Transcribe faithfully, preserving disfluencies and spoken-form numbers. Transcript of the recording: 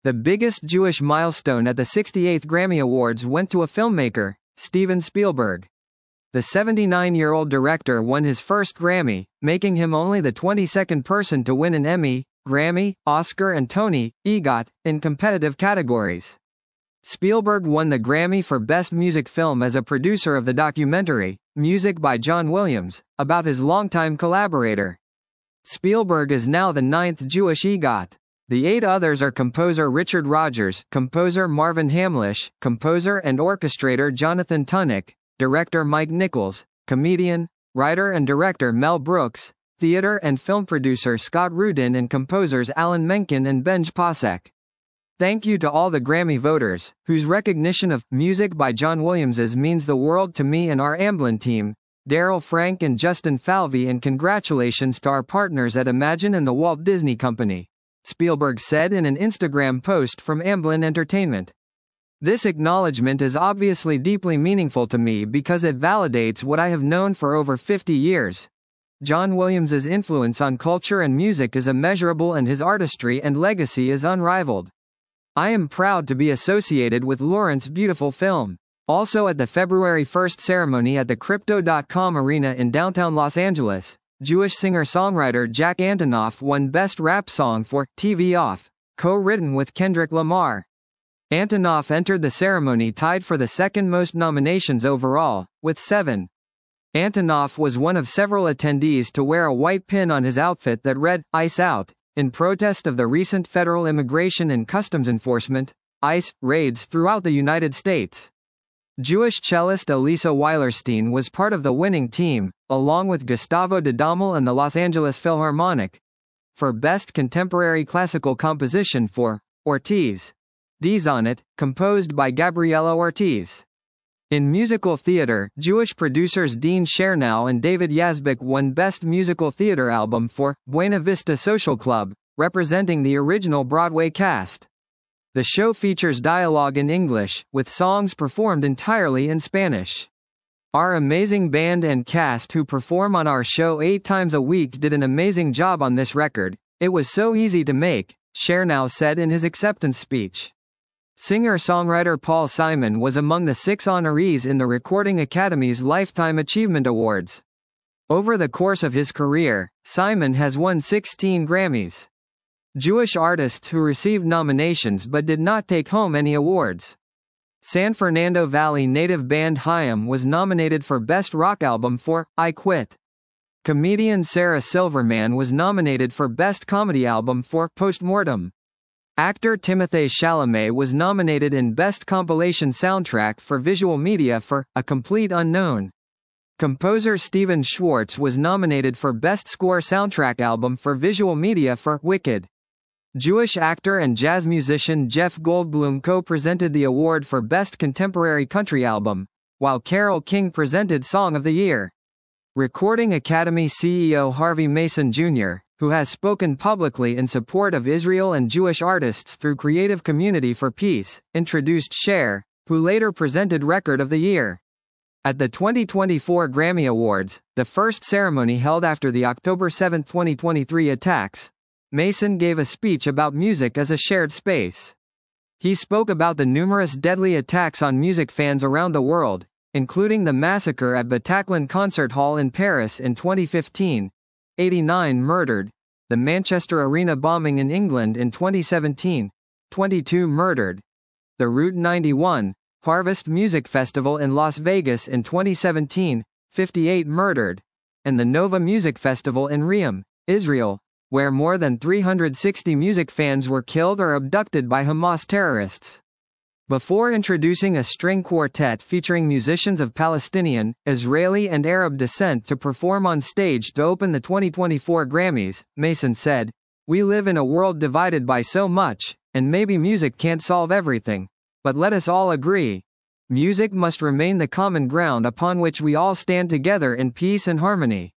The biggest Jewish milestone at the sixty-eighth Grammy Awards went to a filmmaker, Steven Spielberg. The seventy-nine-year-old director won his first Grammy, making him only the twenty-second person to win an Emmy, Grammy, Oscar and Tony, EGOT, in competitive categories. Spielberg won the Grammy for Best Music Film as a producer of the documentary, Music by John Williams, about his longtime collaborator. Spielberg is now the ninth Jewish EGOT. The eight others are composer Richard Rodgers, composer Marvin Hamlisch, composer and orchestrator Jonathan Tunick, director Mike Nichols, comedian, writer and director Mel Brooks, theater and film producer Scott Rudin and composers Alan Menken and Benj Pasek. Thank you to all the Grammy voters, whose recognition of Music by John Williams means the world to me and our Amblin team, Daryl Frank and Justin Falvey, and congratulations to our partners at Imagine and the Walt Disney Company, Spielberg said in an Instagram post from Amblin Entertainment. This acknowledgement is obviously deeply meaningful to me because it validates what I have known for over fifty years. John Williams's influence on culture and music is immeasurable and his artistry and legacy is unrivaled. I am proud to be associated with Lawrence Beautiful Film. Also at the February first ceremony at the Crypto dot com Arena in downtown Los Angeles, Jewish singer-songwriter Jack Antonoff won Best Rap Song for T V Off, co-written with Kendrick Lamar. Antonoff entered the ceremony tied for the second most nominations overall, with seven. Antonoff was one of several attendees to wear a white pin on his outfit that read, ICE Out, in protest of the recent Federal Immigration and Customs Enforcement, ICE, raids throughout the United States. Jewish cellist Elisa Weilerstein was part of the winning team, along with Gustavo Dudamel and the Los Angeles Philharmonic, for Best Contemporary Classical Composition for Ortiz. D's on It, composed by Gabriela Ortiz. In musical theater, Jewish producers Dean Chernow and David Yazbek won Best Musical Theater Album for Buena Vista Social Club, representing the original Broadway cast. The show features dialogue in English, with songs performed entirely in Spanish. Our amazing band and cast who perform on our show eight times a week did an amazing job on this record. It was so easy to make, Chernow said in his acceptance speech. Singer-songwriter Paul Simon was among the six honorees in the Recording Academy's Lifetime Achievement Awards. Over the course of his career, Simon has won sixteen Grammys. Jewish artists who received nominations but did not take home any awards. San Fernando Valley native band Haim was nominated for Best Rock Album for I Quit. Comedian Sarah Silverman was nominated for Best Comedy Album for Postmortem. Actor Timothée Chalamet was nominated in Best Compilation Soundtrack for Visual Media for A Complete Unknown. Composer Stephen Schwartz was nominated for Best Score Soundtrack Album for Visual Media for Wicked. Jewish actor and jazz musician Jeff Goldblum co-presented the award for Best Contemporary Country Album, while Carole King presented Song of the Year. Recording Academy C E O Harvey Mason Junior, who has spoken publicly in support of Israel and Jewish artists through Creative Community for Peace, introduced Cher, who later presented Record of the Year. At the twenty twenty-four Grammy Awards, the first ceremony held after the October seventh twenty twenty-three attacks, Mason gave a speech about music as a shared space. He spoke about the numerous deadly attacks on music fans around the world, including the massacre at Bataclan Concert Hall in Paris in twenty fifteen, eighty-nine murdered, the Manchester Arena bombing in England in twenty seventeen, twenty-two murdered, the Route ninety-one, Harvest Music Festival in Las Vegas in twenty seventeen, fifty-eight murdered, and the Nova Music Festival in Riyadh, Israel, where more than three hundred sixty music fans were killed or abducted by Hamas terrorists. Before introducing a string quartet featuring musicians of Palestinian, Israeli and Arab descent to perform on stage to open the twenty twenty-four Grammys, Mason said, "We live in a world divided by so much, and maybe music can't solve everything. But let us all agree. Music must remain the common ground upon which we all stand together in peace and harmony."